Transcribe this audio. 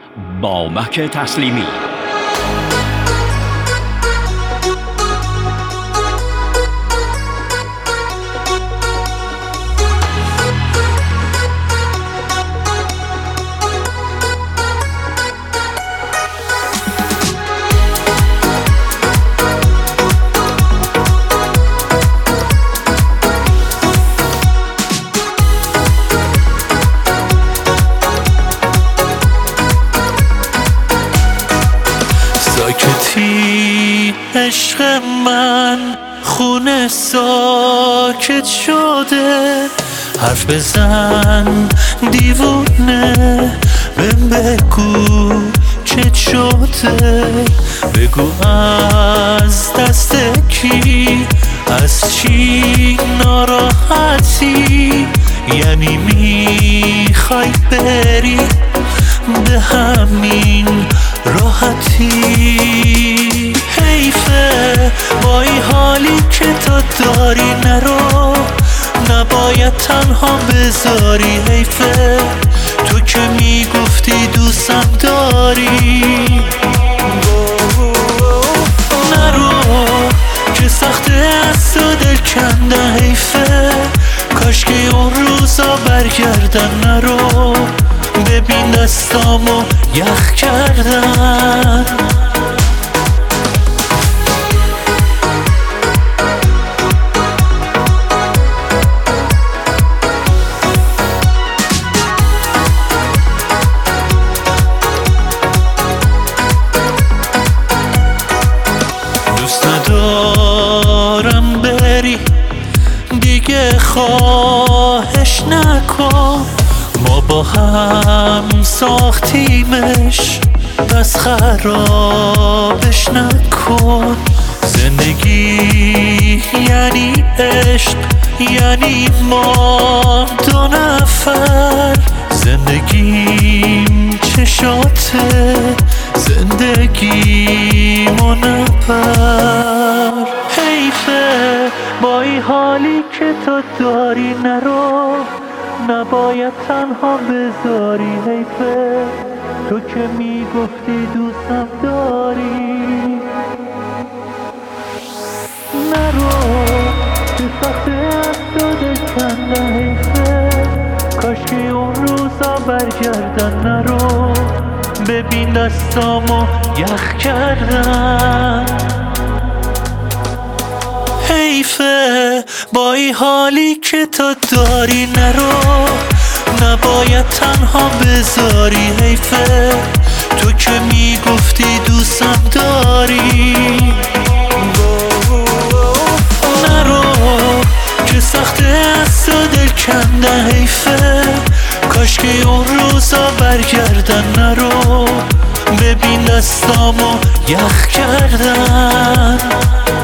بامک تسلیمی. ساکتی عشق من، خونه ساکت شده، حرف بزن دیوونه، بهم بگو چت شده، بگو از دست کی، از چی ناراحتی، یعنی میخوای بری به همین راحتی. حیفه با این حالی که تو داری، نرو، نباید تنها بذاری. حیفه تو که میگفتی دوستم داری، نرو که سخته از تو دل کنده. حیفه کاش که اون روزا برگردن. نرو ببین دستامو یخ کردن. دوست ندارم بری دیگه، خواهش نکن، ما با هم ساختیمش، پس خرابش نکن. زندگی یعنی عشق، یعنی ما دو نفر، زندگیم چشاته، زندگیمو نبر. حیفه با این حالی که تو داری، نرو، نباید تنها بذاری. حیفه تو که میگفتی دوستم داری، نرو که سخته از تو دل کنده. حیفه کاش که اون روزا برگردن. نرو ببین دستامو یخ کردن. حیفه با این حالی که تو داری، نرو، نباید تنها بذاری. حیفه تو که میگفتی دوستم داری، نرو که سخته از تو دل کنده. حیفه کاش که اون روزا برگردن. نرو ببین دستامو یخ کردن.